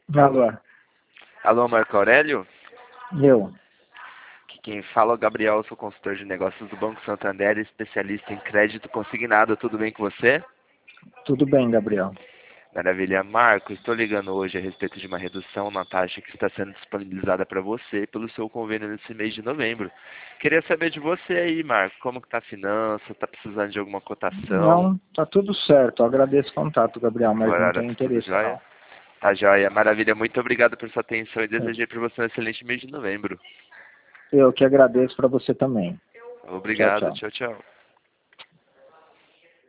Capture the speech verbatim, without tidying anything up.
Alô, Alô, Marco Aurélio? eu. Aqui quem fala é o Gabriel, sou consultor de negócios do Banco Santander, especialista em crédito consignado. Tudo bem com você? Tudo bem, Gabriel? Maravilha. Marco, estou ligando hoje a respeito de uma redução na taxa que está sendo disponibilizada para você pelo seu convênio nesse mês de novembro. Queria saber de você aí, Marco, como que está a finança? Está precisando de alguma cotação? Não, tá tudo certo. Eu agradeço o contato, Gabriel, mas não Agora tenho tá tudo interesse, jóia? não. Tá jóia. Maravilha. Muito obrigado por sua atenção e Eu desejei para você um excelente mês de novembro. eu que agradeço para você também. Tchau, Obrigado. tchau. Tchau, tchau.